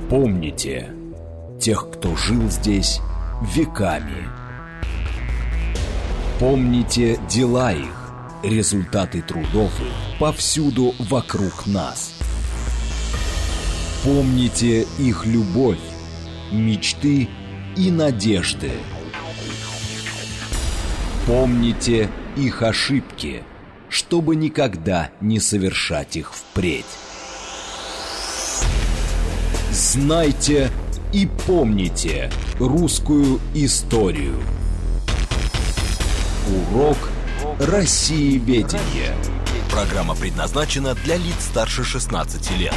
Помните тех, кто жил здесь веками. Помните дела их, результаты трудов их повсюду вокруг нас. Помните их любовь, мечты и надежды. Помните их ошибки, чтобы никогда не совершать их впредь. Знайте и помните русскую историю. Урок Россиеведения. Программа предназначена для лиц старше 16 лет.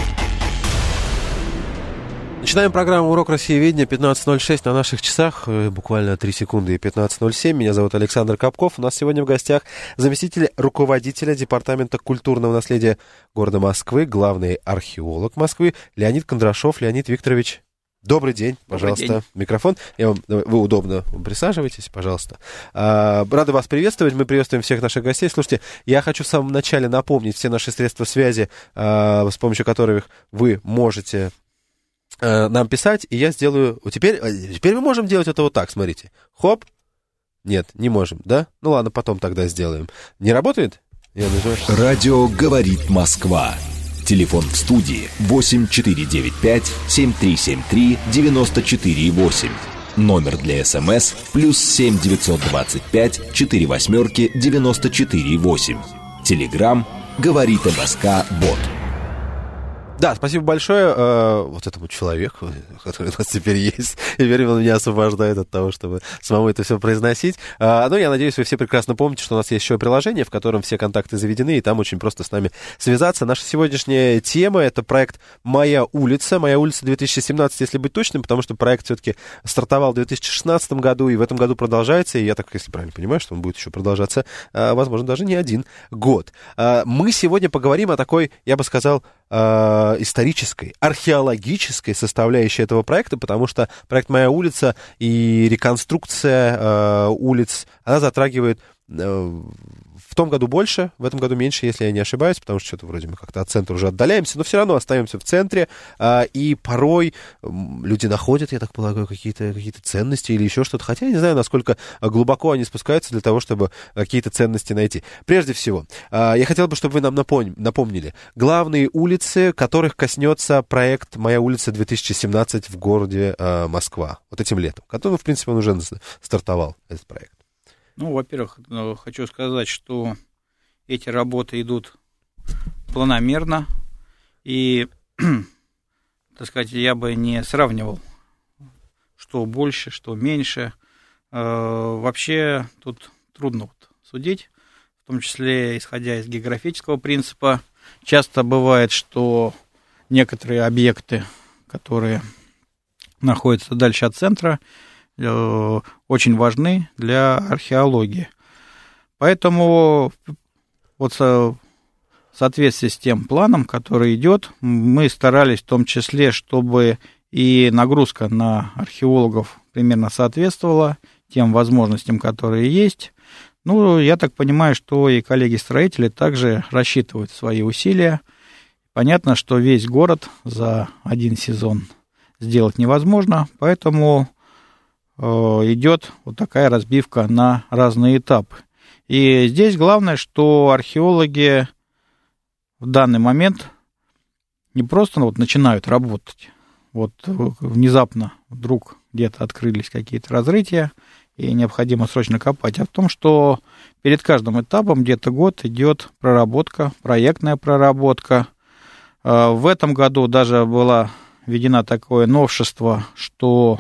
Начинаем программу «Урок Россиеведения», 15:06 на наших часах, буквально 3 секунды и 15:07. Меня зовут Александр Капков. У нас сегодня в гостях заместитель руководителя Департамента культурного наследия города Москвы, главный археолог Москвы Леонид Кондрашов. Леонид Викторович, добрый день, пожалуйста, добрый день. Микрофон. Вы удобно присаживайтесь, пожалуйста. Рады вас приветствовать, мы приветствуем всех наших гостей. Слушайте, я хочу в самом начале напомнить все наши средства связи, с помощью которых вы можете нам писать, и я сделаю... Теперь мы можем делать это вот так, смотрите. Хоп. Нет, не можем, да? Ну ладно, потом тогда сделаем. Не работает? Радио «Говорит Москва». Телефон в студии 8495-7373-94,8. Номер для СМС +7 925 4 Телеграм «Говорит МСК Бот». Да, спасибо большое вот этому человеку, который у нас теперь есть. Теперь он меня освобождает от того, чтобы самому это все произносить. Ну, я надеюсь, вы все прекрасно помните, что у нас есть еще приложение, в котором все контакты заведены, и там очень просто с нами связаться. Наша сегодняшняя тема — это проект «Моя улица». «Моя улица» 2017, если быть точным, потому что проект все-таки стартовал в 2016 году, и в этом году продолжается, и я так, если правильно понимаю, что он будет еще продолжаться, возможно, даже не один год. Мы сегодня поговорим о такой, я бы сказал, исторической, археологической составляющей этого проекта, потому что проект «Моя улица» и реконструкция улиц, она затрагивает в том году больше, в этом году меньше, если я не ошибаюсь, потому что что-то вроде мы как-то от центра уже отдаляемся, но все равно остаемся в центре, и порой люди находят, я так полагаю, какие-то ценности или еще что-то, хотя я не знаю, насколько глубоко они спускаются для того, чтобы какие-то ценности найти. Прежде всего, я хотел бы, чтобы вы нам напомнили главные улицы, которых коснется проект «Моя улица» 2017 в городе Москва, вот этим летом, который, в принципе, он уже стартовал, этот проект. Ну, во-первых, хочу сказать, что эти работы идут планомерно, и, так сказать, я бы не сравнивал, что больше, что меньше. Вообще тут трудно судить, в том числе исходя из географического принципа. Часто бывает, что некоторые объекты, которые находятся дальше от центра, очень важны для археологии. Поэтому вот в соответствии с тем планом, который идет, мы старались в том числе, чтобы и нагрузка на археологов примерно соответствовала тем возможностям, которые есть. Ну, я так понимаю, что и коллеги-строители также рассчитывают свои усилия. Понятно, что весь город за один сезон сделать невозможно, поэтому идет вот такая разбивка на разные этапы. И здесь главное, что археологи в данный момент не просто начинают работать. Вот внезапно вдруг где-то открылись какие-то разрытия, и необходимо срочно копать. А в том, что перед каждым этапом где-то год идет проработка, проектная проработка. В этом году даже было введено такое новшество, что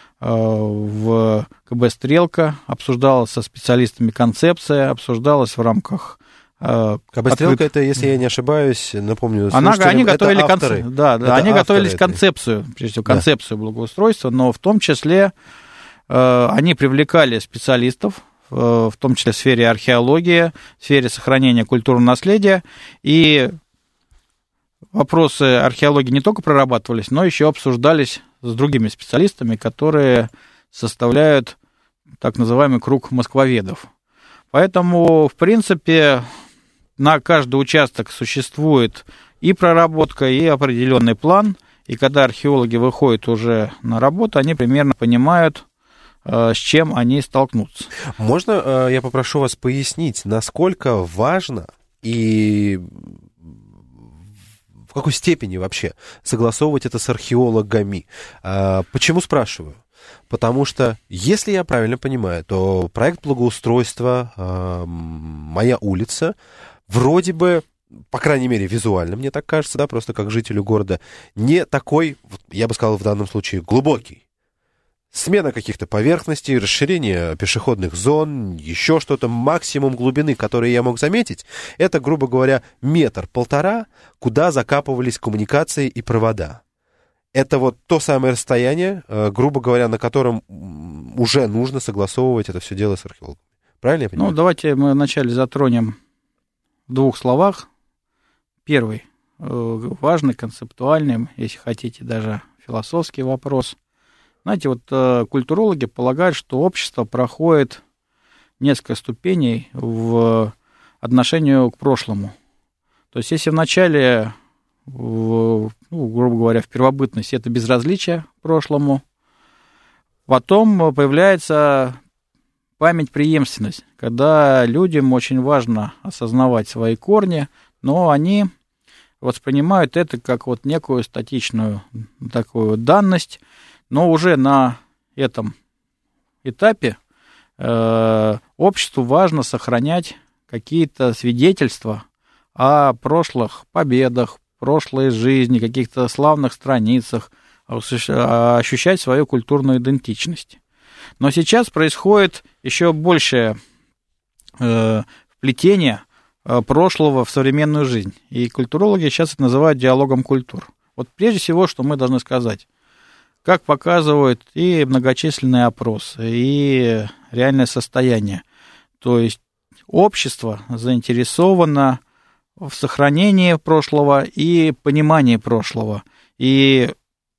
в КБ «Стрелка» обсуждалась со специалистами концепция, обсуждалась в рамках... КБ «Стрелка» это, если я не ошибаюсь, напомню, они готовили авторы. Они готовили концепцию, прежде всего, концепцию благоустройства, но в том числе они привлекали специалистов, в том числе в сфере археологии, в сфере сохранения культурного наследия, и вопросы археологии не только прорабатывались, но еще обсуждались с другими специалистами, которые составляют так называемый круг москвоведов. Поэтому, в принципе, на каждый участок существует и проработка, и определенный план, И когда археологи выходят уже на работу, они примерно понимают, с чем они столкнутся. Можно я попрошу вас пояснить, насколько важно и в какой степени вообще согласовывать это с археологами? Почему спрашиваю? Потому что, если я правильно понимаю, то проект благоустройства «Моя улица» вроде бы, по крайней мере, визуально, мне так кажется, да, просто как жителю города, не такой, я бы сказал в данном случае, глубокий. Смена каких-то поверхностей, расширение пешеходных зон, еще что-то, максимум глубины, который я мог заметить, это, грубо говоря, 1-1,5 метра, куда закапывались коммуникации и провода. Это вот то самое расстояние, грубо говоря, на котором уже нужно согласовывать это все дело с археологами. Правильно я понимаю? Ну, давайте мы вначале затронем в 2 словах. Первый, важный, концептуальный, если хотите, даже философский вопрос. Знаете, вот культурологи полагают, что общество проходит несколько ступеней в отношении к прошлому. То есть, если вначале, грубо говоря, в первобытности это безразличие к прошлому, потом появляется память-преемственность, когда людям очень важно осознавать свои корни, но они воспринимают это как вот некую статичную такую данность, но уже на этом этапе обществу важно сохранять какие-то свидетельства о прошлых победах, прошлой жизни, каких-то славных страницах, ощущать свою культурную идентичность. Но сейчас происходит еще большее вплетение прошлого в современную жизнь. И культурологи сейчас это называют диалогом культур. Вот прежде всего, что мы должны сказать, как показывают и многочисленные опросы, и реальное состояние. То есть общество заинтересовано в сохранении прошлого и понимании прошлого. И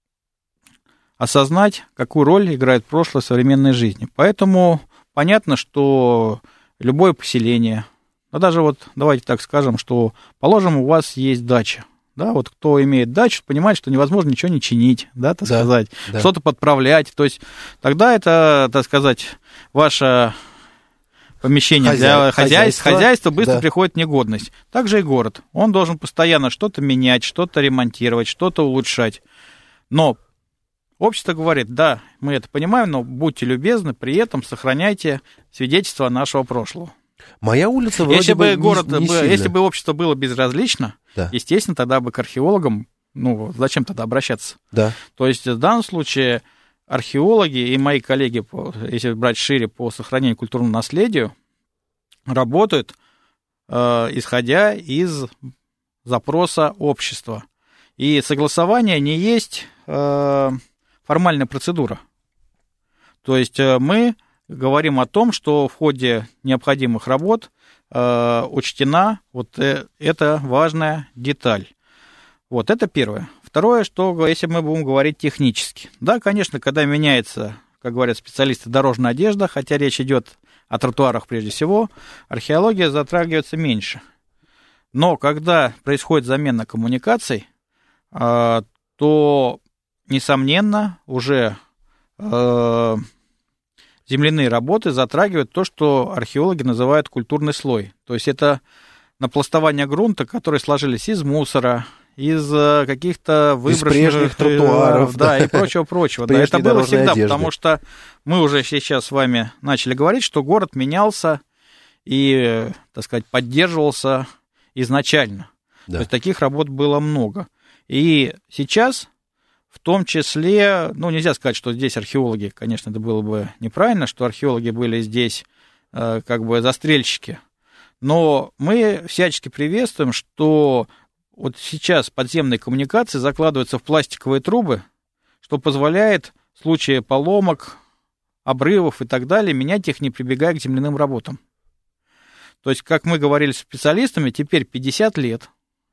осознать, какую роль играет прошлое в современной жизни. Поэтому понятно, что любое поселение, да даже вот давайте так скажем, что, положим, у вас есть дача. Да, вот кто имеет дачу, понимает, что невозможно ничего не чинить, да, так сказать, да. Что-то подправлять. То есть тогда это, так сказать, ваше помещение для хозяйства быстро приходит в негодность. Также и город. Он должен постоянно что-то менять, что-то ремонтировать, что-то улучшать. Но общество говорит, да, мы это понимаем, но будьте любезны, при этом сохраняйте свидетельства нашего прошлого. Моя улица вроде если бы если бы общество было безразлично, да, естественно, тогда бы к археологам, ну, зачем тогда обращаться? Да. То есть в данном случае археологи и мои коллеги, если брать шире, по сохранению культурного наследия, работают, исходя из запроса общества. И согласование не есть формальная процедура. То есть мы говорим о том, что в ходе необходимых работ учтена вот эта важная деталь. Вот это первое. Второе, что если мы будем говорить технически. Да, конечно, когда меняется, как говорят специалисты, дорожная одежда, хотя речь идет о тротуарах прежде всего, археология затрагивается меньше. Но когда происходит замена коммуникаций, то, несомненно, уже земляные работы затрагивают то, что археологи называют культурный слой. То есть это напластование грунта, которые сложились из мусора, из каких-то выброшенных... Из прежних тротуаров. Да, и прочего-прочего. Да, это было всегда, одежды. Потому что мы уже сейчас с вами начали говорить, что город менялся и, так сказать, поддерживался изначально. Да. То есть таких работ было много. И сейчас... В том числе, ну, нельзя сказать, что здесь археологи, конечно, это было бы неправильно, что археологи были здесь как бы застрельщики. Но мы всячески приветствуем, что вот сейчас подземные коммуникации закладываются в пластиковые трубы, что позволяет в случае поломок, обрывов и так далее менять их, не прибегая к земляным работам. То есть, как мы говорили с специалистами, теперь 50 лет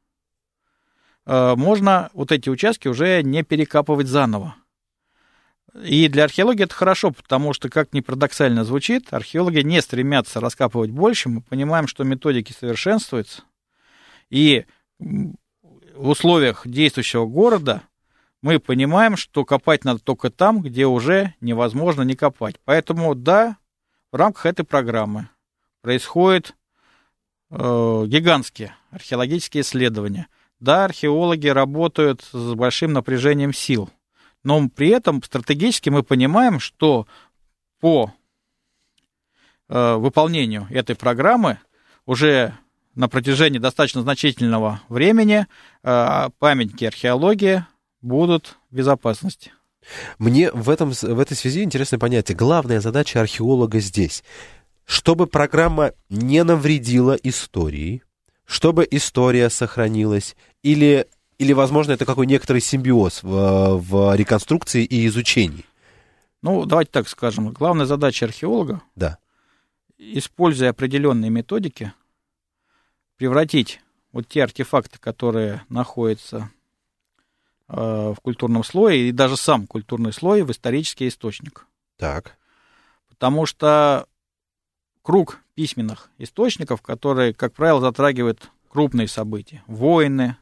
можно вот эти участки уже не перекапывать заново. И для археологии это хорошо, потому что, как ни парадоксально звучит, археологи не стремятся раскапывать больше. Мы понимаем, что методики совершенствуются. И в условиях действующего города мы понимаем, что копать надо только там, где уже невозможно не копать. Поэтому, да, в рамках этой программы происходят гигантские археологические исследования. Да, археологи работают с большим напряжением сил, но при этом стратегически мы понимаем, что по выполнению этой программы уже на протяжении достаточно значительного времени памятники археологии будут в безопасности. Мне в этой связи интересное понятие. Главная задача археолога здесь, чтобы программа не навредила истории, чтобы история сохранилась, или возможно, это какой некоторый симбиоз в реконструкции и изучении? Ну, давайте так скажем. Главная задача археолога, да, используя определенные методики, превратить вот те артефакты, которые находятся в культурном слое, и даже сам культурный слой в исторический источник. Так. Потому что круг письменных источников, которые, как правило, затрагивают крупные события, войны,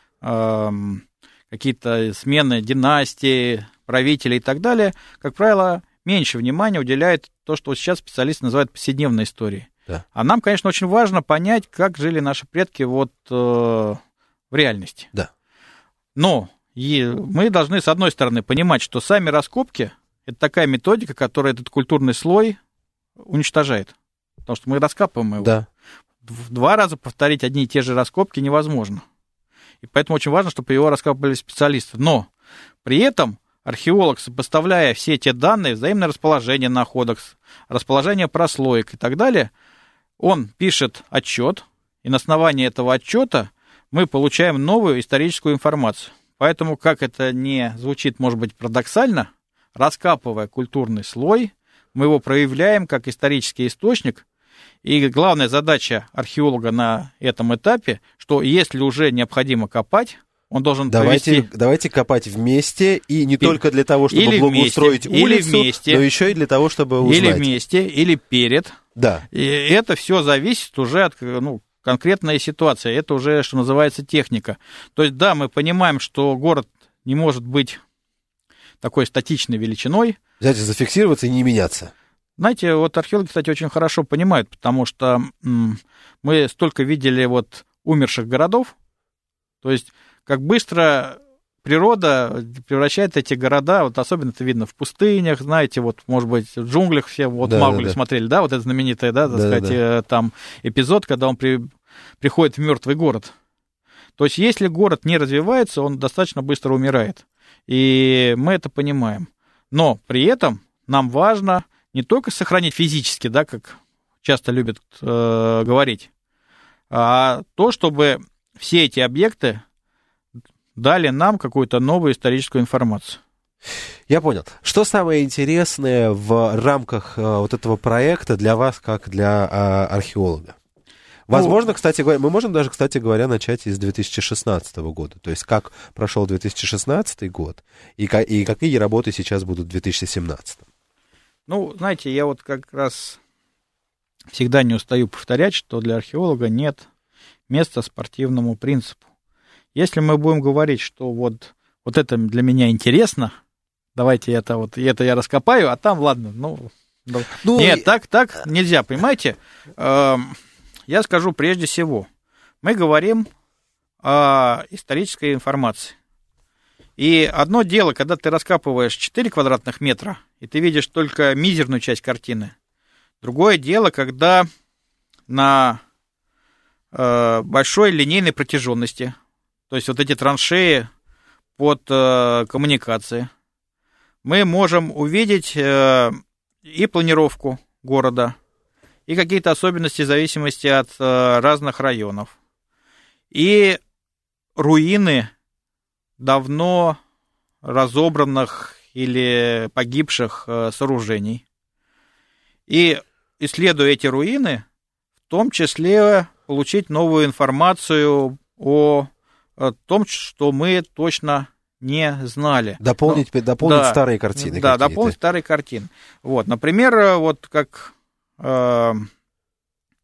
какие-то смены династии, правителей и так далее, как правило, меньше внимания уделяет то, что сейчас специалисты называют повседневной историей. Да. А нам, конечно, очень важно понять, как жили наши предки вот в реальности. Да. Но мы должны, с одной стороны, понимать, что сами раскопки — это такая методика, которая этот культурный слой уничтожает. Потому что мы раскапываем его. Да. В 2 раза повторить одни и те же раскопки невозможно. И поэтому очень важно, чтобы его раскапывали специалисты. Но при этом археолог, сопоставляя все те данные, взаимное расположение находок, расположение прослоек и так далее, он пишет отчет, и на основании этого отчета мы получаем новую историческую информацию. Поэтому, как это не звучит, может быть, парадоксально, раскапывая культурный слой, мы его проявляем как исторический источник. И главная задача археолога на этом этапе, что если уже необходимо копать, он должен Давайте копать вместе, и не только для того, чтобы благоустроить улицу, но еще и для того, чтобы узнать. Или вместе, или перед. Да. И это все зависит уже от конкретной ситуации. Это уже, что называется, техника. То есть, да, мы понимаем, что город не может быть такой статичной величиной. Взять и зафиксироваться и не меняться. Знаете, вот археологи, кстати, очень хорошо понимают, потому что мы столько видели вот умерших городов, то есть как быстро природа превращает эти города, вот особенно это видно в пустынях, знаете, вот, может быть, в джунглях все, вот да, Маугли смотрели, да, вот это знаменитый, да, так сказать, там эпизод, когда он приходит в мертвый город. То есть если город не развивается, он достаточно быстро умирает, и мы это понимаем. Но при этом нам важно не только сохранить физически, да, как часто любят говорить, а то, чтобы все эти объекты дали нам какую-то новую историческую информацию. Я понял. Что самое интересное в рамках вот этого проекта для вас, как для археолога? Возможно, кстати говоря, мы можем даже, кстати говоря, начать из 2016 года. То есть, как прошел 2016 год и какие работы сейчас будут в 2017. Ну, знаете, я вот как раз всегда не устаю повторять, что для археолога нет места спортивному принципу. Если мы будем говорить, что вот это для меня интересно, давайте это я раскопаю, а там, ладно, нет, так нельзя, понимаете? Я скажу прежде всего, мы говорим о исторической информации. И одно дело, когда ты раскапываешь 4 квадратных метра, и ты видишь только мизерную часть картины. Другое дело, когда на большой линейной протяженности, то есть вот эти траншеи под коммуникации, мы можем увидеть и планировку города, и какие-то особенности в зависимости от разных районов, и руины давно разобранных или погибших сооружений. И, исследуя эти руины, в том числе получить новую информацию о том, что мы точно не знали. Дополнить старые картины. Да, дополнить старые картины. Вот, например, вот как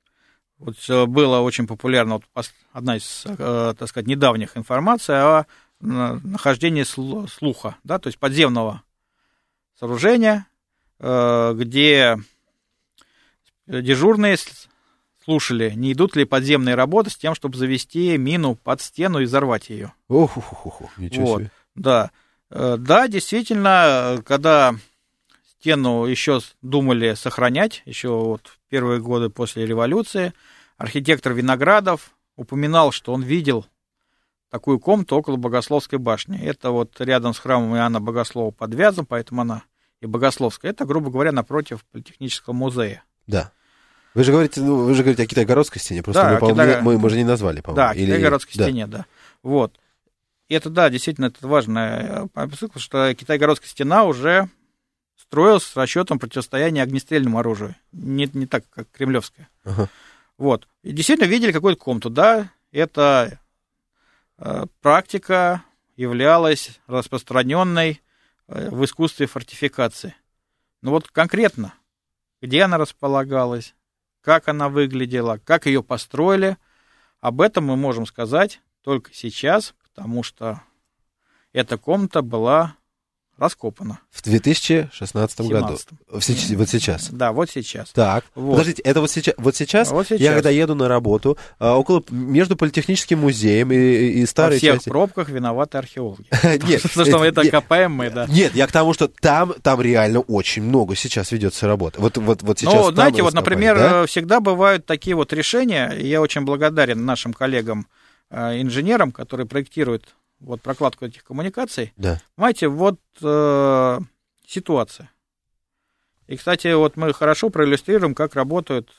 было очень популярно, одна из, так сказать, недавних информаций о нахождение слуха, да, то есть подземного сооружения, где дежурные слушали, не идут ли подземные работы с тем, чтобы завести мину под стену и взорвать ее. Ничего себе. Да. Да, действительно, когда стену еще думали сохранять, еще вот в первые годы после революции, архитектор Виноградов упоминал, что он видел такую комнату около Богословской башни. Это вот рядом с храмом Иоанна Богослова под Вязом, поэтому она и Богословская. Это, грубо говоря, напротив Политехнического музея. Да. Вы же говорите о Китайгородской стене, просто да, мы же не назвали, по-моему. Да, Китайгородской стене, да. Вот. И это, да, действительно, это важно, что Китайгородская стена уже строилась с расчетом противостояния огнестрельному оружию. Не так, как кремлевская. Ага. Вот. И действительно видели какую-то комнату, да, эта практика являлась распространенной в искусстве фортификации. Но вот конкретно, где она располагалась, как она выглядела, как ее построили, об этом мы можем сказать только сейчас, потому что эта комната была раскопана. В 2016 году. Вот сейчас. Да, вот сейчас. Так, вот. Подождите, это вот сейчас? Вот сейчас. Я когда еду на работу, между Политехническим музеем и старой частью... Во всех пробках виноваты археологи. Нет. Потому что это копаем мы, да. Нет, я к тому, что там реально очень много сейчас ведется работы. Вот сейчас. Ну, знаете, вот, например, всегда бывают такие вот решения, и я очень благодарен нашим коллегам-инженерам, которые проектируют вот прокладку этих коммуникаций. Да. Понимаете, вот ситуация. И, кстати, вот мы хорошо проиллюстрируем, как работают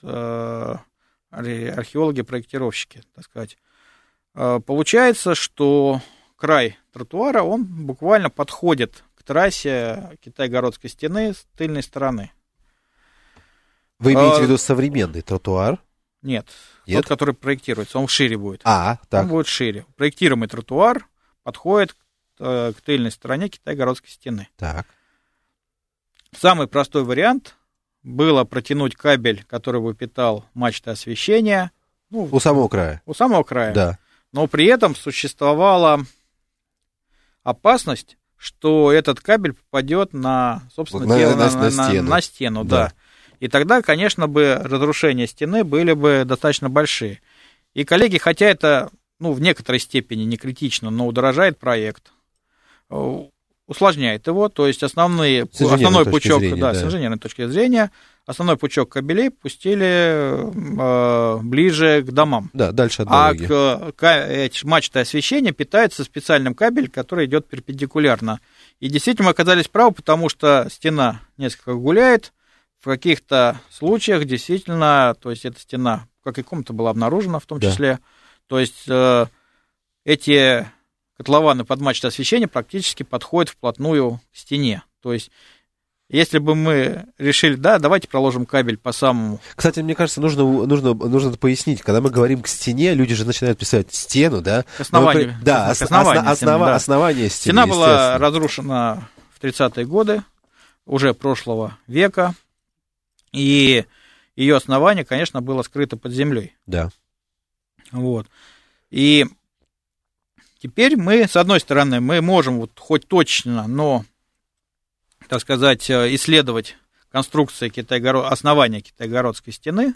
археологи-проектировщики, так сказать. Получается, что край тротуара, он буквально подходит к трассе Китайгородской стены с тыльной стороны. Вы имеете в виду современный тротуар? Нет, тот, который проектируется, он шире будет. Так. Он будет шире. Проектируемый тротуар подходит к тыльной стороне Китайгородской стены. Так. Самый простой вариант было протянуть кабель, который бы питал мачты освещения. У самого края. У самого края. Да. Но при этом существовала опасность, что этот кабель попадет на, собственно, на стену. Да. И тогда, конечно, бы разрушения стены были бы достаточно большие. И коллеги, хотя это, в некоторой степени не критично, но удорожает проект, усложняет его, то есть основной пучок, с инженерной точки зрения, основной пучок кабелей пустили ближе к домам. Да, дальше от дороги. Мачты освещения питаются специальным кабелем, который идет перпендикулярно. И действительно мы оказались правы, потому что стена несколько гуляет. В каких-то случаях действительно, то есть эта стена, как и комната, была обнаружена в том числе. Да. То есть эти котлованы под мачтой освещения практически подходят вплотную к стене. То есть если бы мы решили, давайте проложим кабель по самому... Кстати, мне кажется, нужно пояснить, когда мы говорим к стене, люди же начинают представлять стену, да? К основанию. Основание стены. Стена была разрушена в 30-е годы уже прошлого века. И ее основание, конечно, было скрыто под землей. Да. Вот. И теперь мы, с одной стороны, мы можем хоть точно, но, так сказать, исследовать конструкции основания Китайгородской стены.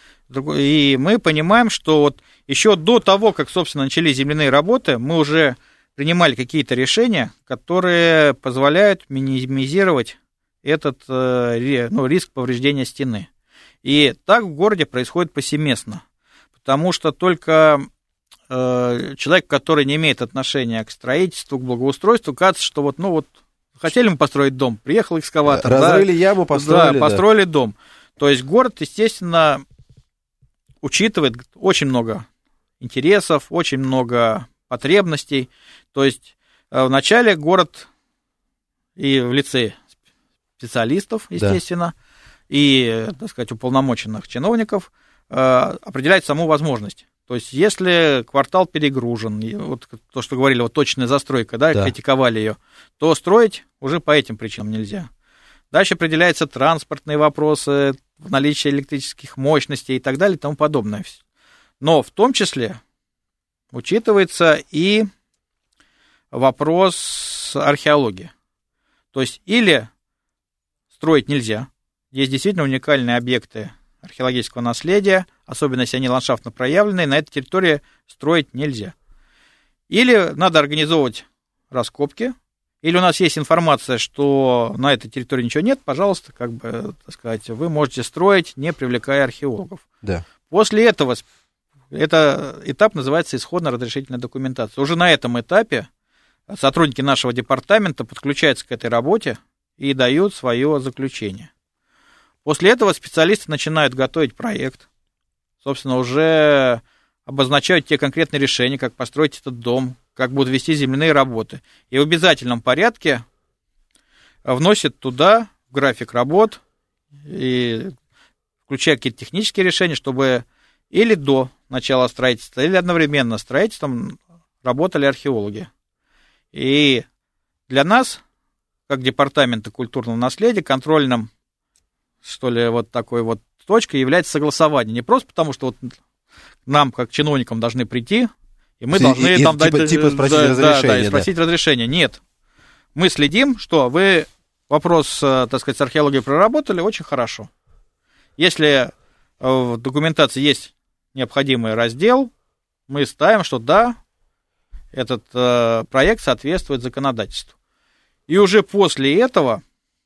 И мы понимаем, что еще до того, как, собственно, начались земляные работы, мы уже принимали какие-то решения, которые позволяют минимизировать этот риск повреждения стены. И так в городе происходит повсеместно, потому что только человек, который не имеет отношения к строительству, к благоустройству, кажется, что хотели мы построить дом, приехал экскаватор. Разрыли яму, построили. Да, построили дом. То есть город, естественно, учитывает очень много интересов, очень много потребностей. То есть вначале город и в лице специалистов, естественно, и, так сказать, уполномоченных чиновников определяет саму возможность. То есть, если квартал перегружен, то, что говорили, точная застройка, критиковали ее, то строить уже по этим причинам нельзя. Дальше определяются транспортные вопросы, наличие электрических мощностей и так далее и тому подобное. Но в том числе учитывается и вопрос археологии. То есть или строить нельзя, есть действительно уникальные объекты археологического наследия, особенно если они ландшафтно проявленные, на этой территории строить нельзя. Или надо организовывать раскопки, или у нас есть информация, что на этой территории ничего нет, пожалуйста, как бы, так сказать, вы можете строить, не привлекая археологов. Да. После этого, это этап называется исходно-разрешительная документация. Уже на этом этапе сотрудники нашего департамента подключаются к этой работе и дают свое заключение. После этого специалисты начинают готовить проект, собственно, уже обозначают те конкретные решения, как построить этот дом, как будут вести земляные работы. И в обязательном порядке вносят туда в график работ, и включая какие-то технические решения, чтобы или до начала строительства, или одновременно с строительством работали археологи. И для нас, как департамента культурного наследия, контрольным, что ли, вот такой вот точкой является согласование. Не просто потому, что вот нам, как чиновникам, должны прийти, и мы должны там дать спросить разрешение. Спросить разрешение. Нет. Мы следим, что вы вопрос, так сказать, с археологией проработали очень хорошо. Если в документации есть необходимый раздел, мы ставим, что да, этот проект соответствует законодательству. И уже после этого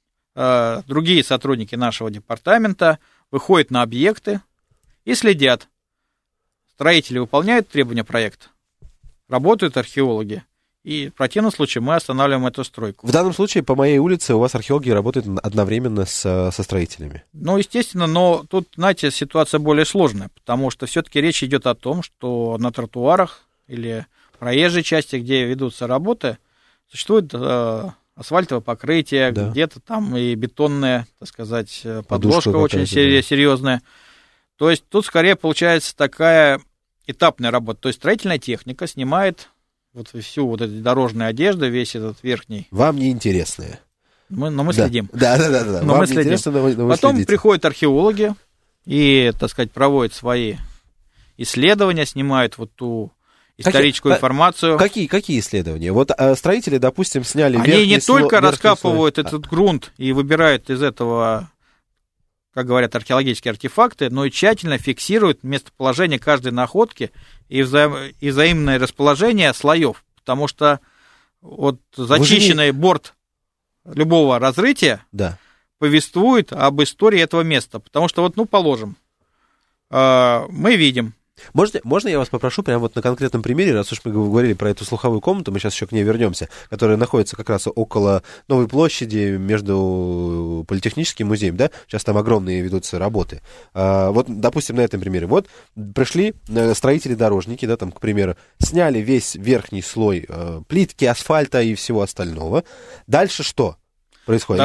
другие сотрудники нашего департамента выходят на объекты и следят. Строители выполняют требования проекта, работают археологи, и в противном случае мы останавливаем эту стройку. В данном случае по моей улице у вас археологи работают одновременно со строителями. Ну, естественно, но тут, знаете, ситуация более сложная, потому что все-таки речь идет о том, что на тротуарах или проезжей части, где ведутся работы, существует асфальтовое покрытие, да, где-то там и бетонная, так сказать, подложка очень серьезная. То есть тут скорее получается такая этапная работа. То есть строительная техника снимает вот всю вот эту дорожную одежду, весь этот верхний. Вам не интересное. Но мы следим. Да. Но мы следим. Потом следите. Приходят археологи и, так сказать, проводят свои исследования, снимают вот ту историческую информацию. Какие исследования? Вот строители, допустим, сняли верхний слой. Они не только раскапывают этот грунт и выбирают из этого, как говорят, археологические артефакты, но и тщательно фиксируют местоположение каждой находки и взаимное расположение слоев. Потому что вот зачищенный борт любого разрытия повествует об истории этого места. Потому что вот, положим, мы видим. Можно я вас попрошу прямо вот на конкретном примере, раз уж мы говорили про эту слуховую комнату, мы сейчас еще к ней вернемся, которая находится как раз около Новой площади, между Политехническим музеем, да, сейчас там огромные ведутся работы. Вот, допустим, на этом примере. Вот пришли строители-дорожники, да, там, к примеру, сняли весь верхний слой плитки, асфальта и всего остального. Дальше что происходит?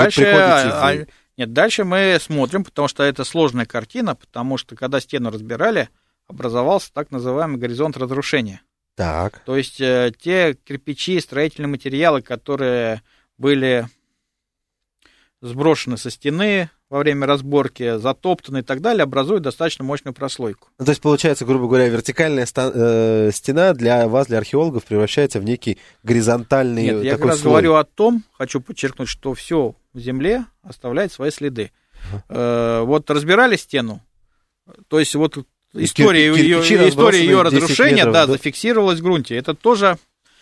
Дальше мы смотрим, потому что это сложная картина, потому что когда стену разбирали, образовался так называемый горизонт разрушения. Так. То есть те кирпичи, строительные материалы, которые были сброшены со стены во время разборки, затоптаны и так далее, образуют достаточно мощную прослойку. То есть, получается, грубо говоря, вертикальная стена для вас, для археологов, превращается в некий горизонтальный такой слой. Нет, я как раз говорю о том, хочу подчеркнуть, что все в земле оставляет свои следы. Вот разбирали стену, то есть вот история ее разрушения, метров, зафиксировалась в грунте. Это тоже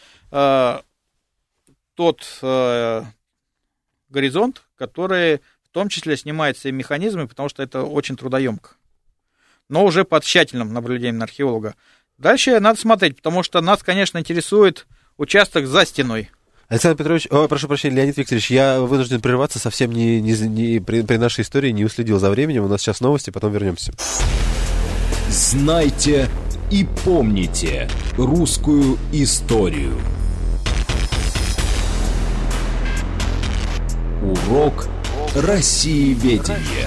тот горизонт, который в том числе снимается и механизмами, потому что это очень трудоемко. Но уже под тщательным наблюдением археолога. Дальше надо смотреть, потому что нас, конечно, интересует участок за стеной. Александр Петрович, прошу прощения, Леонид Викторович, я вынужден прерваться, совсем при нашей истории не уследил за временем. У нас сейчас новости, потом вернемся. Знайте и помните русскую историю. Урок Россиеведения.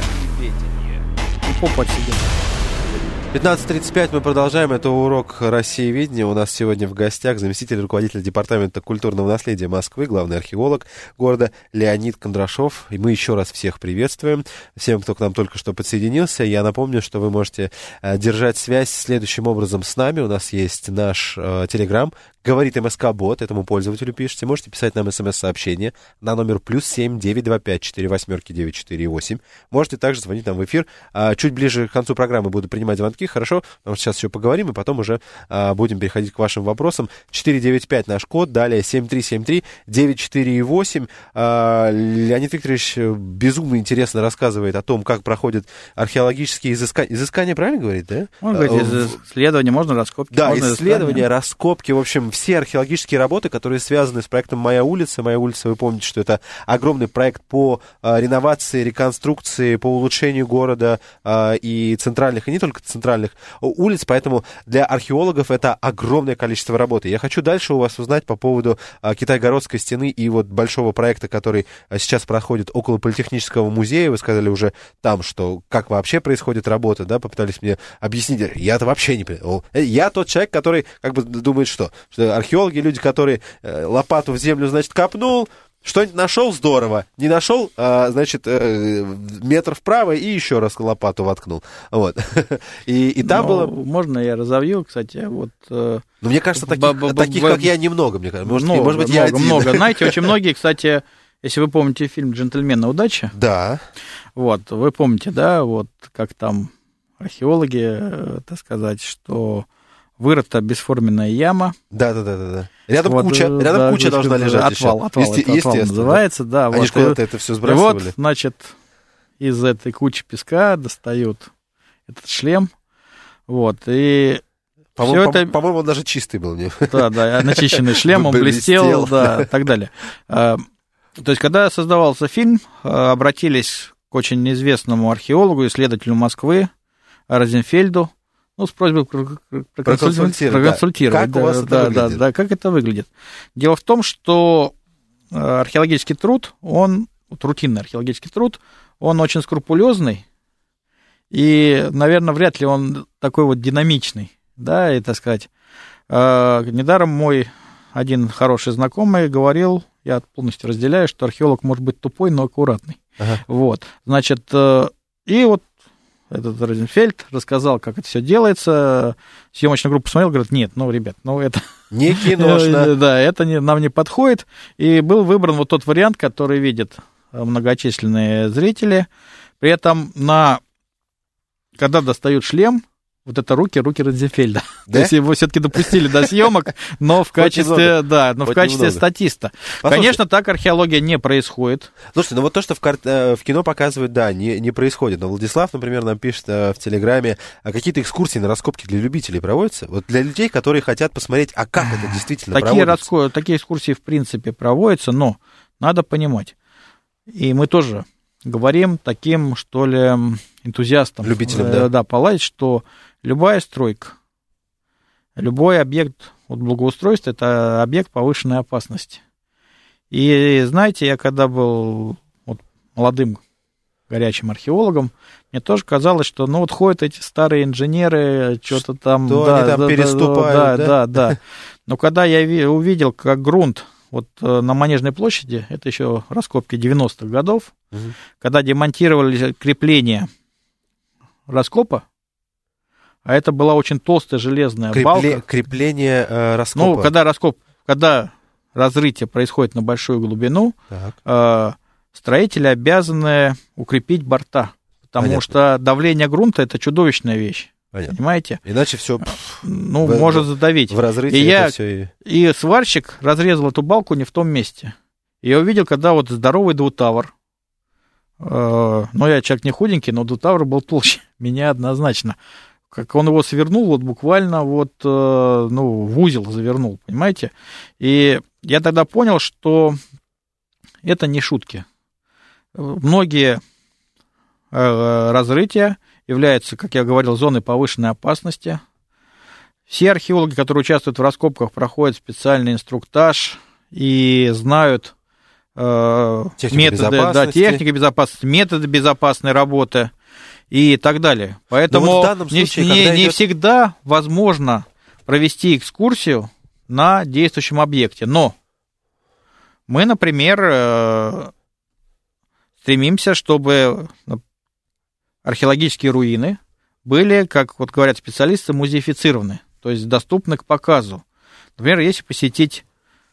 15:35 мы продолжаем. Это урок Россиеведения. У нас сегодня в гостях заместитель руководителя Департамента культурного наследия Москвы, главный археолог города Леонид Кондрашов. И мы еще раз всех приветствуем. Всем, кто к нам только что подсоединился. Я напомню, что вы можете держать связь следующим образом с нами. У нас есть наш Telegram, говорит МСК-бот, этому пользователю пишите. Можете писать нам смс-сообщение на номер +7 925 48 948. Можете также звонить нам в эфир. Чуть ближе к концу программы буду принимать звонки, хорошо? Потому что сейчас еще поговорим, и потом уже будем переходить к вашим вопросам. 495 наш код, далее 7373-948. Леонид Викторович безумно интересно рассказывает о том, как проходят археологические изыскания. Изыскания, правильно говорит, да? Можно говорить, исследования, можно раскопки. Да, можно исследования, раскопки, в общем, все археологические работы, которые связаны с проектом «Моя улица». «Моя улица», вы помните, что это огромный проект по реновации, реконструкции, по улучшению города и центральных, и не только центральных улиц, поэтому для археологов это огромное количество работы. Я хочу дальше у вас узнать по поводу Китайгородской стены и вот большого проекта, который сейчас проходит около Политехнического музея. Вы сказали уже там, что как вообще происходит работа, да, попытались мне объяснить. Я-то вообще не понимаю. Я тот человек, который как бы думает, что археологи, люди, которые лопату в землю, значит, копнул, что-нибудь нашел, здорово. Не нашел, значит, метр вправо и еще раз лопату воткнул. Вот. И там было... Можно я разовью, кстати, вот... Ну, мне кажется, таких, как я, немного, мне кажется. Может быть, я один. Много. Знаете, очень многие, кстати, если вы помните фильм «Джентльмен на удачу», да. Вот, вы помните, да, вот как там археологи, так сказать, что вырыта бесформенная яма. Да. Рядом вот, куча должна лежать. Отвал называется, да. Они вот, же когда-то это все сбрасывали. И вот, значит, из этой кучи песка достают этот шлем, вот, и... По-моему, он даже чистый был. Да, начищенный шлем, он блестел, да, и так далее. То есть, когда создавался фильм, обратились к очень известному археологу, исследователю Москвы, Розенфельду, с просьбой проконсультировать. Как у вас это выглядит? Да, как это выглядит. Дело в том, что археологический труд, рутинный археологический труд, он очень скрупулезный, и, наверное, вряд ли он такой вот динамичный, да, и, так сказать. Недаром мой один хороший знакомый говорил, я полностью разделяю, что археолог может быть тупой, но аккуратный. Ага. Вот, значит, и вот этот Розенфельд рассказал, как это все делается. Съемочная группа посмотрела, говорит, нет, ребят, это... Не киношно. Да, это нам не подходит. И был выбран вот тот вариант, который видят многочисленные зрители. При этом когда достают шлем, вот это руки Розенфельда. Да? То есть его все-таки допустили до съемок, но в качестве, статиста. Послушайте, конечно, так археология не происходит. Слушайте, вот то, что в кино показывают, да, не происходит. Но Владислав, например, нам пишет в Телеграме, какие-то экскурсии на раскопки для любителей проводятся? Вот для людей, которые хотят посмотреть, как это действительно проводится. Такие экскурсии, в принципе, проводятся, но надо понимать, и мы тоже говорим таким, что ли, энтузиастам, любителям, да, поладить, что любая стройка, любой объект благоустройства – это объект повышенной опасности. И знаете, я когда был молодым горячим археологом, мне тоже казалось, что ходят эти старые инженеры, что-то там... они там переступают, да. Но когда я увидел, как грунт на Манежной площади, это еще раскопки 90-х годов, когда демонтировали крепление раскопа, а это была очень толстая железная балка. Крепление раскопа. Когда разрытие происходит на большую глубину, строители обязаны укрепить борта, потому что давление грунта – это чудовищная вещь. Понятно. Понимаете? Иначе все может задавить. В разрытии и сварщик разрезал эту балку не в том месте. И я увидел, когда здоровый двутавр, я человек не худенький, но двутавр был толще меня однозначно. Как он его свернул, буквально в узел завернул, понимаете? И я тогда понял, что это не шутки. Многие разрытия являются, как я говорил, зоной повышенной опасности. Все археологи, которые участвуют в раскопках, проходят специальный инструктаж и знают техника безопасности, методы безопасной работы и так далее. Поэтому не всегда возможно провести экскурсию на действующем объекте. Но мы, например, стремимся, чтобы археологические руины были, как говорят специалисты, музеифицированы, то есть доступны к показу. Например, если посетить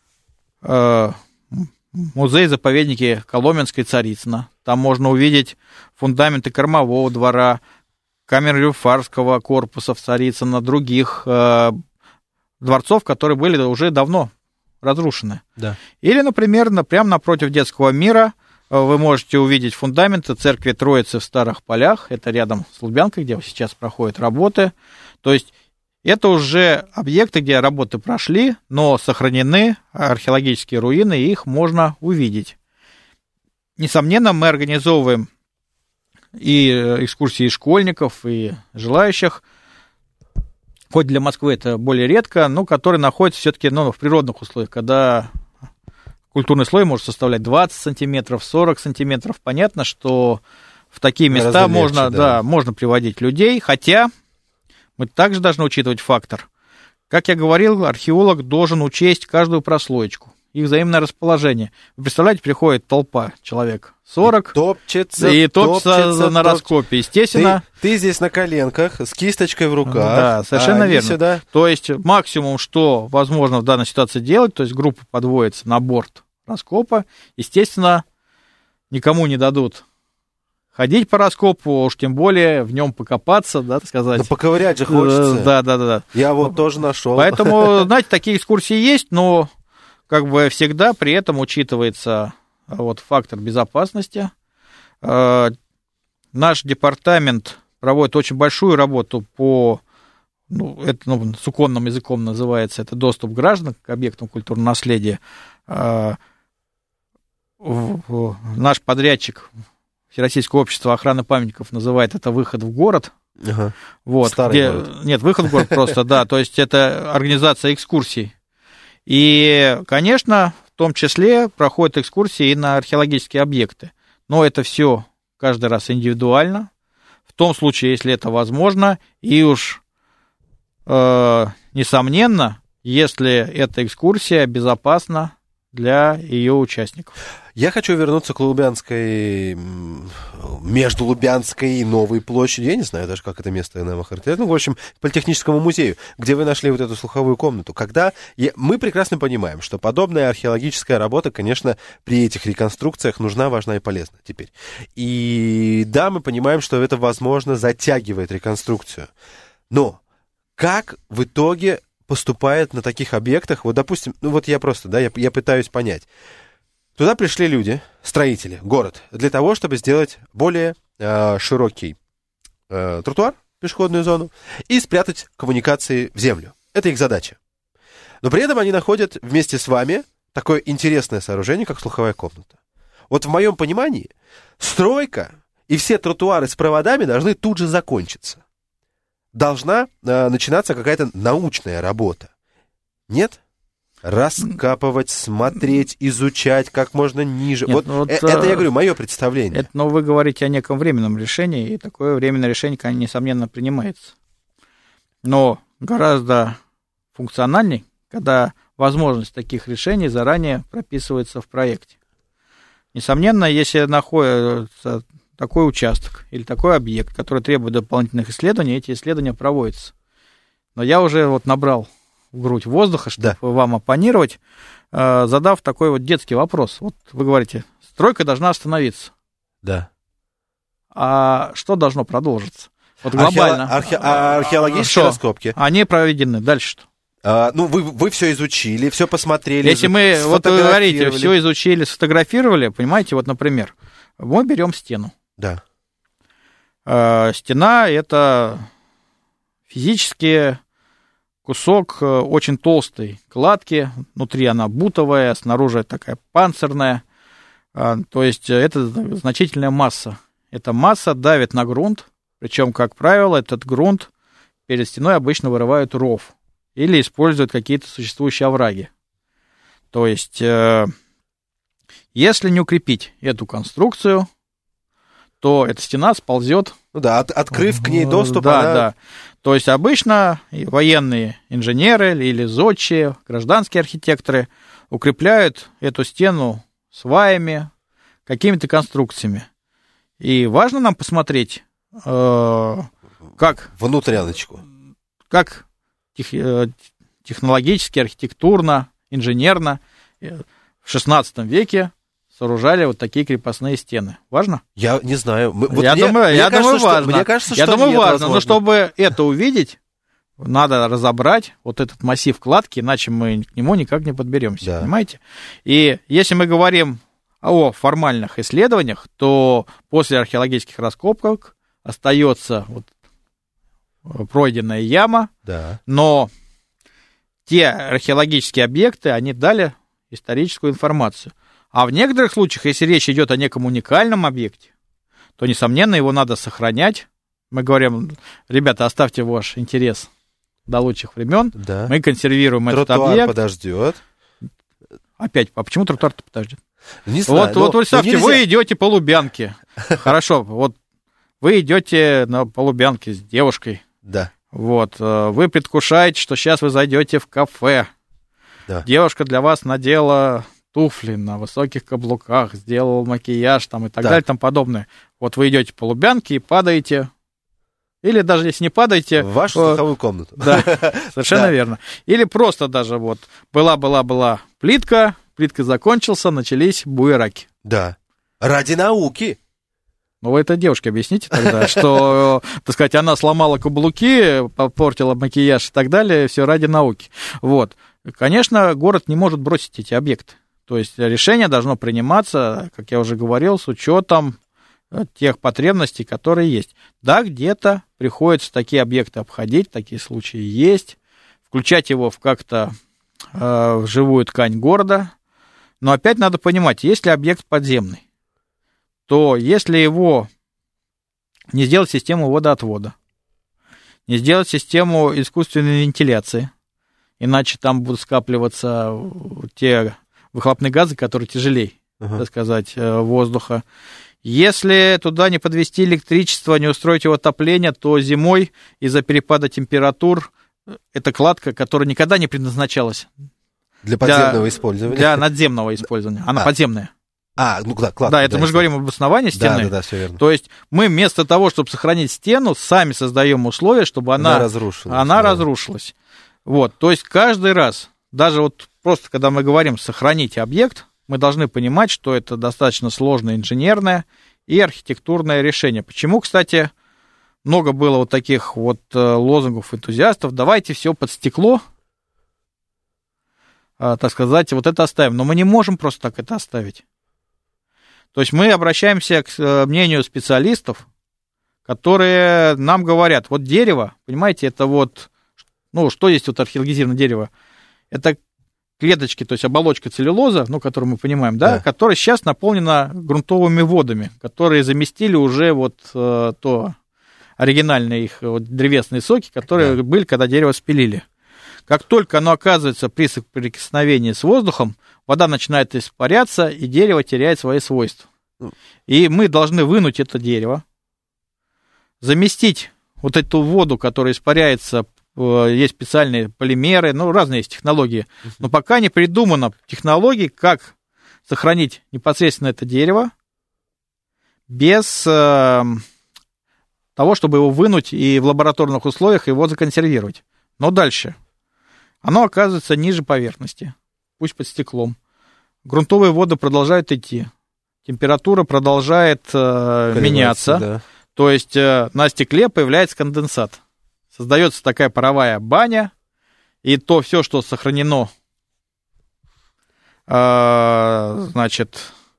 музей-заповедники Коломенской Царицына, там можно увидеть фундаменты кормового двора, камер-люфарского корпуса в Царицыно, других дворцов, которые были уже давно разрушены. Да. Или, например, прямо напротив Детского мира вы можете увидеть фундаменты церкви Троицы в Старых Полях. Это рядом с Лубянкой, где сейчас проходят работы. То есть это уже объекты, где работы прошли, но сохранены археологические руины, и их можно увидеть. Несомненно, мы организовываем и экскурсии школьников, и желающих, хоть для Москвы это более редко, но которые находятся все-таки в природных условиях, когда культурный слой может составлять 20 сантиметров, 40 сантиметров. Понятно, что в такие места можно приводить людей, хотя мы также должны учитывать фактор. Как я говорил, археолог должен учесть каждую прослоечку, их взаимное расположение. Вы представляете, приходит толпа, человек 40, и топчется на раскопе. Естественно, ты здесь на коленках, с кисточкой в руках. Да, совершенно верно. Сюда. То есть максимум, что возможно в данной ситуации делать, то есть группа подводится на борт раскопа, естественно, никому не дадут ходить по раскопу, уж тем более в нем покопаться, да, так сказать. Да поковырять же хочется. Да. Я вот тоже нашел. Поэтому, знаете, такие экскурсии есть, но как бы всегда при этом учитывается фактор безопасности. Наш департамент проводит очень большую работу по, с уконным языком называется, это доступ граждан к объектам культурного наследия. Наш подрядчик Всероссийское общество охраны памятников называет это выход в город. Ага. Город. Нет, выход в город просто, да, то есть это организация экскурсий. И, конечно, в том числе проходят экскурсии и на археологические объекты. Но это все каждый раз индивидуально. В том случае, если это возможно, и уж, несомненно, если эта экскурсия безопасна для ее участников. Я хочу вернуться к Лубянской, между Лубянской и Новой площадью, я не знаю даже, как это место нам охарактеризовано, в общем, к Политехническому музею, где вы нашли вот эту слуховую комнату. Мы прекрасно понимаем, что подобная археологическая работа, конечно, при этих реконструкциях нужна, важна и полезна теперь. И да, мы понимаем, что это, возможно, затягивает реконструкцию. Но как в итоге поступает на таких объектах, вот, допустим, я пытаюсь понять. Туда пришли люди, строители, город, для того, чтобы сделать более широкий тротуар, пешеходную зону, и спрятать коммуникации в землю. Это их задача. Но при этом они находят вместе с вами такое интересное сооружение, как слуховая комната. Вот в моем понимании стройка и все тротуары с проводами должны тут же закончиться. Должна начинаться какая-то научная работа. Нет? Раскапывать, смотреть, изучать как можно ниже. Нет, это, я говорю, мое представление. Но вы говорите о неком временном решении, и такое временное решение, конечно, несомненно, принимается. Но гораздо функциональней, когда возможность таких решений заранее прописывается в проекте. Несомненно, если находится такой участок или такой объект, который требует дополнительных исследований, эти исследования проводятся. Но я уже набрал в грудь воздуха, чтобы вам оппонировать, задав такой детский вопрос. Вот вы говорите, стройка должна остановиться. Да. А что должно продолжиться? Вот глобально. Археологические раскопки. Они проведены. Дальше что? Вы все изучили, все посмотрели. Если мы, вы говорите, все изучили, сфотографировали, понимаете, например, мы берем стену. Да. Стена — это физически кусок очень толстой кладки, внутри она бутовая, снаружи такая панцирная, то есть это значительная масса. Эта масса давит на грунт, причем, как правило, этот грунт перед стеной обычно вырывают ров или используют какие-то существующие овраги. То есть, если не укрепить эту конструкцию, то эта стена сползет. Открыв к ней доступ. Да. То есть обычно военные инженеры или зодчие, гражданские архитекторы укрепляют эту стену сваями, какими-то конструкциями. И важно нам посмотреть, как... Внутряночку. Как технологически, архитектурно, инженерно в XVI веке сооружали вот такие крепостные стены. Важно? Я не знаю. Я думаю, важно. Мне кажется, я что думаю, нет, важно. возможно. Но чтобы это увидеть, надо разобрать вот этот массив кладки, иначе мы к нему никак не подберемся. Да. Понимаете? И если мы говорим о формальных исследованиях, то после археологических раскопок остается вот пройденная яма, да. Но те археологические объекты, они дали историческую информацию. А в некоторых случаях, если речь идет о неком уникальном объекте, то, несомненно, его надо сохранять. Мы говорим, ребята, оставьте ваш интерес до лучших времен. Да. Мы консервируем этот объект. Тротуар подождет. Опять, а почему тротуар-то подождет? Не знаю. Вот представьте, вы идете по Лубянке. Хорошо, вот вы идете по Лубянке с девушкой. Да. Вот, вы предвкушаете, что сейчас вы зайдете в кафе. Да. Девушка для вас надела туфли на высоких каблуках, сделала макияж там, и так далее, и тому подобное. Вот вы идете по Лубянке и падаете, или даже если не падаете... В вашу слуховую комнату. Да, совершенно верно. Или просто даже вот была плитка закончился, начались буераки. Да, ради науки. Ну, вы это девушке объясните тогда, что, так сказать, она сломала каблуки, попортила макияж и так далее, все ради науки. Вот. Конечно, город не может бросить эти объекты. То есть решение должно приниматься, как я уже говорил, с учетом тех потребностей, которые есть. Да, где-то приходится такие объекты обходить, такие случаи есть, включать его в как-то в живую ткань города. Но опять надо понимать, если объект подземный, то если его не сделать систему водоотвода, не сделать систему искусственной вентиляции, иначе там будут скапливаться те выхлопные газы, которые тяжелее, так сказать, воздуха. Если туда не подвести электричество, не устроить его отопление, то зимой из-за перепада температур эта кладка, которая никогда не предназначалась для подземного использования. Для надземного использования. Она подземная. Кладка. Да, это мы же говорим об основании стены. Да, все верно. То есть мы вместо того, чтобы сохранить стену, сами создаем условия, чтобы она разрушилась. Вот, то есть каждый раз, даже вот просто когда мы говорим «сохранить объект», мы должны понимать, что это достаточно сложное инженерное и архитектурное решение. Почему, кстати, много было вот таких вот лозунгов энтузиастов: давайте все под стекло, так сказать, вот это оставим. Но мы не можем просто так это оставить. То есть мы обращаемся к мнению специалистов, которые нам говорят: вот дерево, понимаете, это вот, ну, что есть вот археологизированное дерево? Это клеточки, то есть оболочка целлюлоза, ну, которую мы понимаем, да, которая сейчас наполнена грунтовыми водами, которые заместили уже вот то оригинальные их вот древесные соки, которые были, когда дерево спилили. Как только оно оказывается при соприкосновении с воздухом, вода начинает испаряться, и дерево теряет свои свойства. И мы должны вынуть это дерево, заместить вот эту воду, которая испаряется. Есть специальные полимеры, ну, разные есть технологии. Но пока не придумано технологий, как сохранить непосредственно это дерево без того, чтобы его вынуть и в лабораторных условиях его законсервировать. Но дальше оно оказывается ниже поверхности, пусть под стеклом. Грунтовые воды продолжают идти, температура продолжает меняться. Да. То есть на стекле появляется конденсат. Создается такая паровая баня, и то все, что сохранено, значит,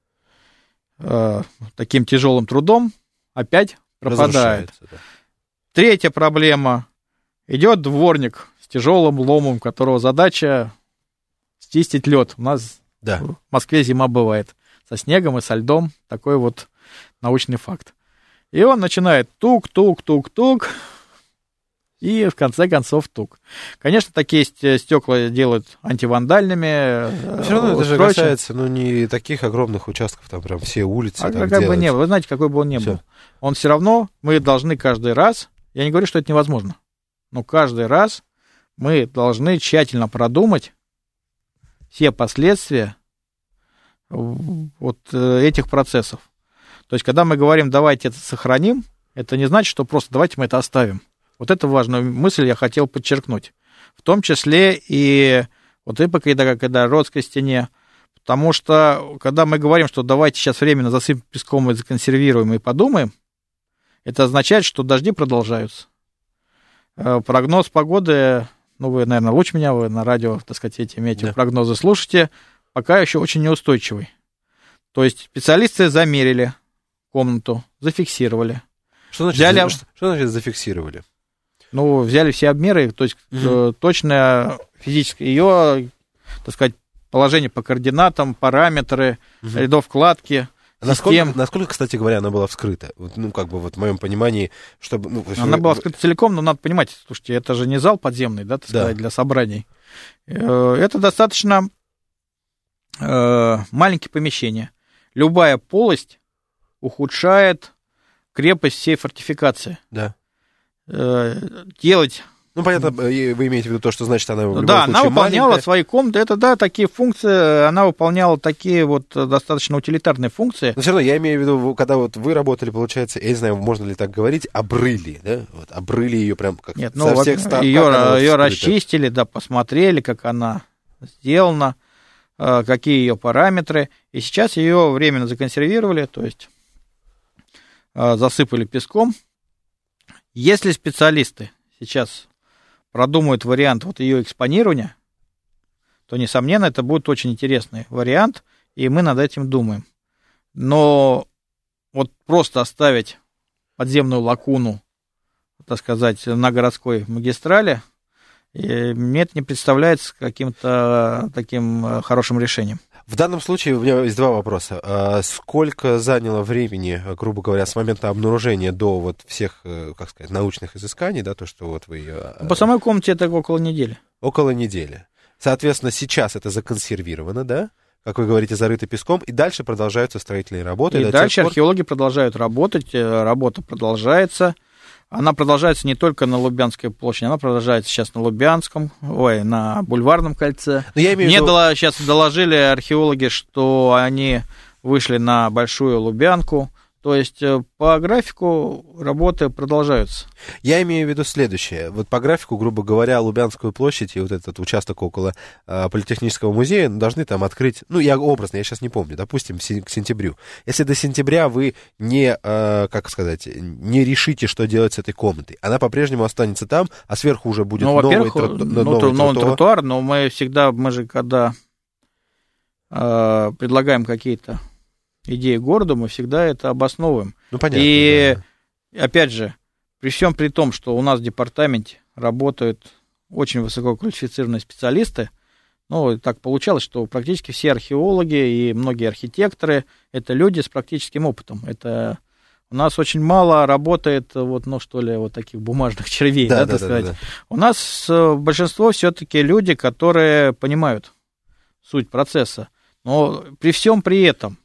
таким тяжелым трудом, опять пропадает. Да. Третья проблема. Идет дворник с тяжелым ломом, у которого задача счистить лед. У нас в Москве зима бывает со снегом и со льдом. Такой вот научный факт. И он начинает тук-тук-тук-тук. И в конце концов тук. Конечно, такие стекла делают антивандальными. Все равно это же касается, не таких огромных участков, там прям все улицы. Как бы не было. Вы знаете, какой бы он ни был. Он все равно, мы должны каждый раз, я не говорю, что это невозможно, но каждый раз мы должны тщательно продумать все последствия вот этих процессов. То есть, когда мы говорим, давайте это сохраним, это не значит, что просто давайте мы это оставим. Вот эту важную мысль я хотел подчеркнуть. в том числе и вот когда Родской стене, потому что, когда мы говорим, что давайте сейчас временно засыпем песком и законсервируем и подумаем, это означает, что дожди продолжаются. Прогноз погоды, ну, вы, наверное, лучше меня, вы на радио, так сказать, эти прогнозы слушаете, пока еще очень неустойчивый. То есть специалисты замерили комнату, зафиксировали. Что значит зафиксировали? Ну, взяли все обмеры, то есть точное физическое ее, так сказать, положение по координатам, параметры, рядов кладки. Насколько, кстати говоря, она была вскрыта? Ну, как бы вот в моем понимании, чтобы... Ну, она была вскрыта целиком, но надо понимать, слушайте, это же не зал подземный, да, так сказать, для собраний. Это достаточно маленькие помещения. Любая полость ухудшает крепость всей фортификации. Да. Делать... Ну, понятно, вы имеете в виду то, что значит она в любом случае она выполняла маленькая. Свои комнаты, это, да, такие функции, она выполняла такие вот достаточно утилитарные функции. Но все равно я имею в виду, когда вот вы работали, получается, я не знаю, можно ли так говорить, обрыли, да? Вот, обрыли ее прям как Нет, со всех сторон. Ее расчистили, да, посмотрели, как она сделана, какие ее параметры, и сейчас ее временно законсервировали, то есть засыпали песком. Если специалисты сейчас продумают вариант вот ее экспонирования, то, несомненно, это будет очень интересный вариант, и мы над этим думаем. Но вот просто оставить подземную лагуну, так сказать, на городской магистрали, мне это не представляется каким-то таким хорошим решением. В данном случае у меня есть два вопроса. Сколько заняло времени, грубо говоря, с момента обнаружения до вот всех, как сказать, научных изысканий, да, то, что вот вы ее... По самой комнате это около недели. Около недели. Соответственно, сейчас это законсервировано, да? Как вы говорите, зарыто песком, и дальше продолжаются строительные работы. И дальше археологи продолжают работать, работа продолжается. Она продолжается не только на Лубянской площади, она продолжается сейчас на Лубянском, на Бульварном кольце. Сейчас доложили археологи, что они вышли на Большую Лубянку. То есть по графику работы продолжаются. Я имею в виду следующее. Вот по графику, грубо говоря, Лубянскую площадь и вот этот участок около Политехнического музея должны там открыть, ну, я сейчас не помню, допустим, к сентябрю. Если до сентября вы не решите, что делать с этой комнатой, она по-прежнему останется там, а сверху уже будет новый тротуар. Но мы же когда предлагаем какие-то идеи города, мы всегда это обосновываем. Ну, понятно. И, опять же, при всем при том, что у нас в департаменте работают очень высококвалифицированные специалисты, ну, так получалось, что практически все археологи и многие архитекторы – это люди с практическим опытом. Это у нас очень мало работает, таких бумажных червей, так сказать. Да. У нас большинство все-таки люди, которые понимают суть процесса. Но при всем при этом,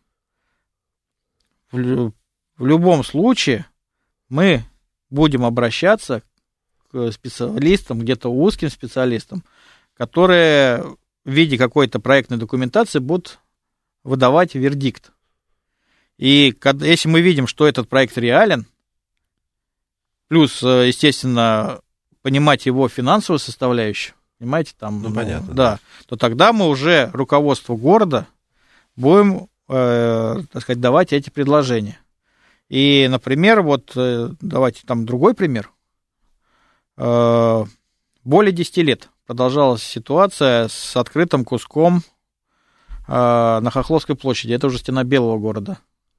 в любом случае мы будем обращаться к специалистам, где-то узким специалистам, которые в виде какой-то проектной документации будут выдавать вердикт. И если мы видим, что этот проект реален, плюс, естественно, понимать его финансовую составляющую, понимаете, понятно, да, то тогда мы уже руководству города будем давать эти предложения. И, например, давайте другой пример. Более 10 лет продолжалась ситуация с открытым куском на Хохловской площади. Это уже стена Белого города.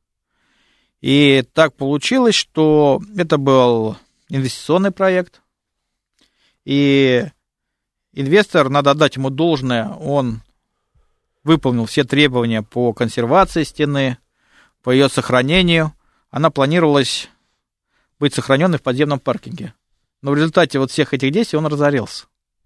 И так получилось, что это был инвестиционный проект. И инвестор, надо отдать ему должное, он выполнил все требования по консервации стены, по ее сохранению. Она планировалась быть сохраненной в подземном паркинге. Но в результате всех этих действий он разорился.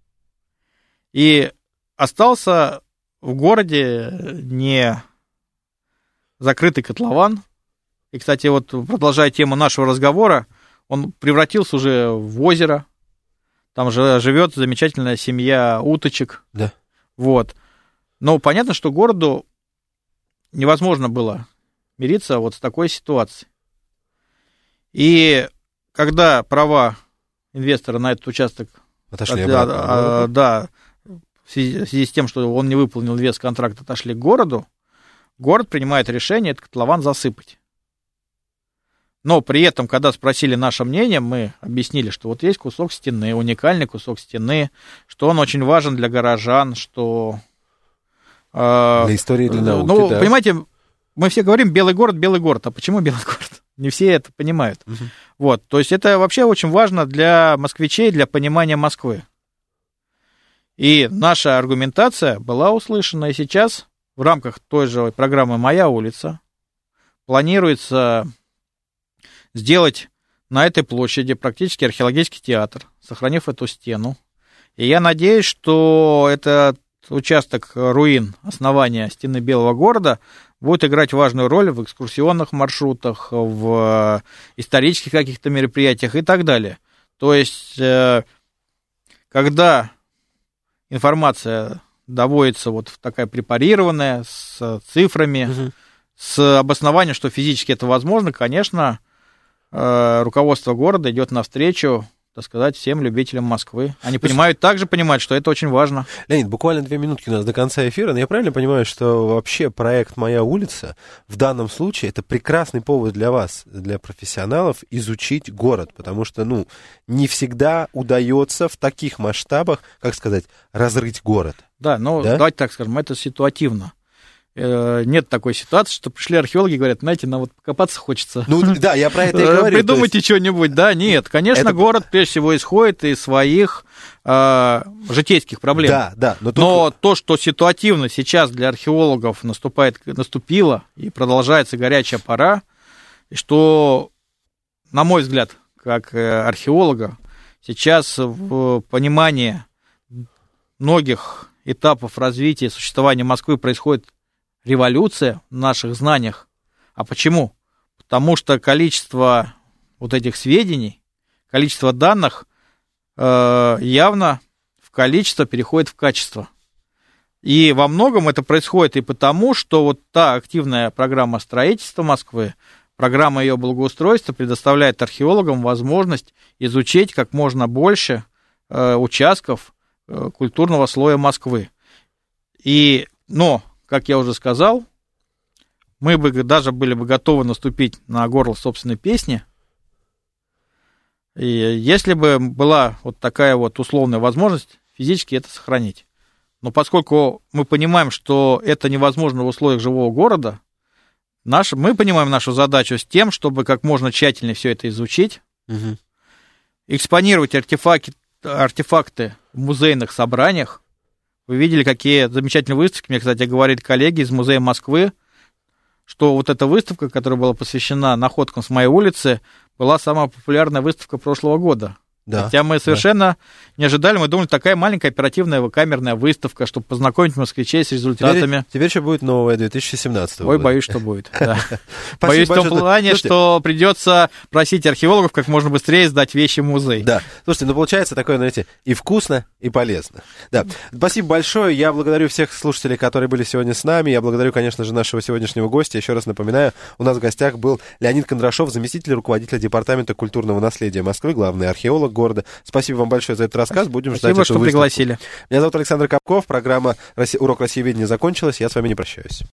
И остался в городе не закрытый котлован. И, кстати, продолжая тему нашего разговора, он превратился уже в озеро. Там же живет замечательная семья уточек. Да. Но понятно, что городу невозможно было мириться с такой ситуацией. И когда права инвестора на этот участок Отошли обратно. Да, в связи с тем, что он не выполнил весь контракт, отошли к городу, город принимает решение этот котлован засыпать. Но при этом, когда спросили наше мнение, мы объяснили, что вот есть кусок стены, уникальный кусок стены, что он очень важен для горожан, что... Для истории, для науки, ну, да. Понимаете, мы все говорим белый город, а почему белый город? Не все это понимают. Угу. Вот, то есть это вообще очень важно для москвичей, для понимания Москвы. И наша аргументация была услышана, и сейчас в рамках той же программы «Моя улица» планируется сделать на этой площади практически археологический театр, сохранив эту стену. И я надеюсь, что этот участок руин основания стены Белого города будет играть важную роль в экскурсионных маршрутах, в исторических каких-то мероприятиях и так далее. То есть, когда информация доводится вот такая препарированная, с цифрами, с обоснованием, что физически это возможно, конечно, руководство города идет навстречу, так сказать, всем любителям Москвы. Они также понимают, что это очень важно. Леонид, буквально 2 минутки у нас до конца эфира, но я правильно понимаю, что вообще проект «Моя улица» в данном случае это прекрасный повод для вас, для профессионалов, изучить город, потому что, не всегда удается в таких масштабах, как сказать, разрыть город. Да, давайте так скажем, это ситуативно. Нет такой ситуации, что пришли археологи и говорят, знаете, нам вот покопаться хочется. Да, я про это и говорю. Придумайте что-нибудь, да, нет. Конечно, город прежде всего исходит из своих житейских проблем. Да. Но то, что ситуативно сейчас для археологов наступила и продолжается горячая пора, и что, на мой взгляд, как археолога, сейчас в понимании многих этапов развития и существования Москвы происходит революция в наших знаниях. А почему? Потому что количество вот этих сведений, количество данных явно в количество переходит в качество. И во многом это происходит и потому, что вот та активная программа строительства Москвы, программа ее благоустройства предоставляет археологам возможность изучить как можно больше участков культурного слоя Москвы. Но, как я уже сказал, мы бы даже были бы готовы наступить на горло собственной песни, и если бы была вот такая вот условная возможность физически это сохранить. Но поскольку мы понимаем, что это невозможно в условиях живого города, мы понимаем нашу задачу с тем, чтобы как можно тщательнее все это изучить, экспонировать артефакты в музейных собраниях. Вы видели, какие замечательные выставки. Мне, кстати, говорят коллеги из Музея Москвы, что вот эта выставка, которая была посвящена находкам с моей улицы, была самая популярная выставка прошлого года. Да, хотя мы совершенно не ожидали, мы думали, такая маленькая оперативная камерная выставка, чтобы познакомить москвичей с результатами. Теперь еще будет новая 2017 года. Ой, боюсь, что будет. Боюсь в том плане, что придется просить археологов как можно быстрее сдать вещи в музей. Да, слушайте, получается такое, знаете, и вкусно, и полезно. Да, спасибо большое, я благодарю всех слушателей, которые были сегодня с нами, я благодарю, конечно же, нашего сегодняшнего гостя. Еще раз напоминаю, у нас в гостях был Леонид Кондрашов, заместитель руководителя Департамента культурного наследия Москвы, главный археолог города. Спасибо вам большое за этот рассказ. Будем ждать эту выставку. Спасибо, что пригласили. Меня зовут Александр Капков. Программа «Урок россиеведения» закончилась. Я с вами не прощаюсь.